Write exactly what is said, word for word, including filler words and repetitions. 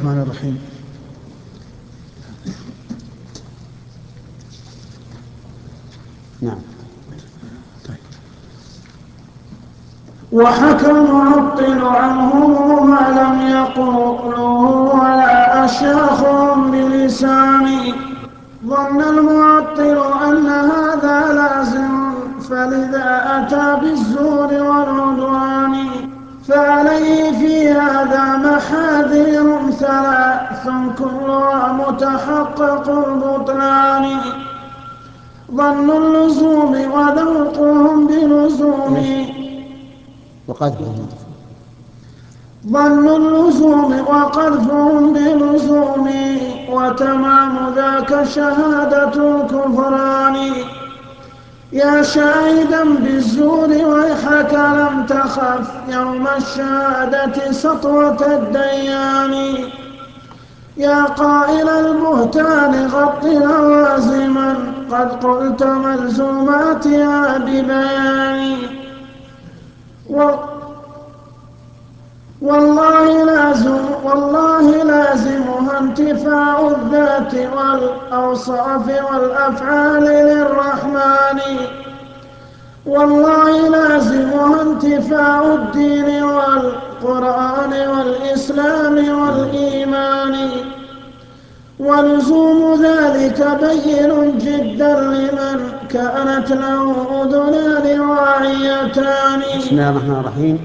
الرحمن الرحيم. نعم. طيب. وحكى المعطل عنهم ما لم يقولوه ولا أشياخهم بلساني. ظن المعطل أن هذا لازم فلذا أتى بالزور والعدوان. فعليه في هذا محاذير ثلاث كلها متحقق البطلان. ظن اللزوم وذوقهم بلزوم وقذفهم ظن اللزوم وقذفهم بلزوم وتمام ذاك شهادة الكفران. يا شاهدا بالزور ويحك لم تخف يوم الشهادة سطوة الديان. يا قائل البهتان غط لوازما قد قلت ملزوماتها ببيان. والله لازم والله لازمها انتفاء الذات والأوصاف والأفعال للرحمن. والله لازمها انتفاء الدين والقرآن والإسلام والإيمان. ولزوم ذلك بين جدا لمن كانت له أذنان واعيتان. بسم الله الرحمن الرحيم.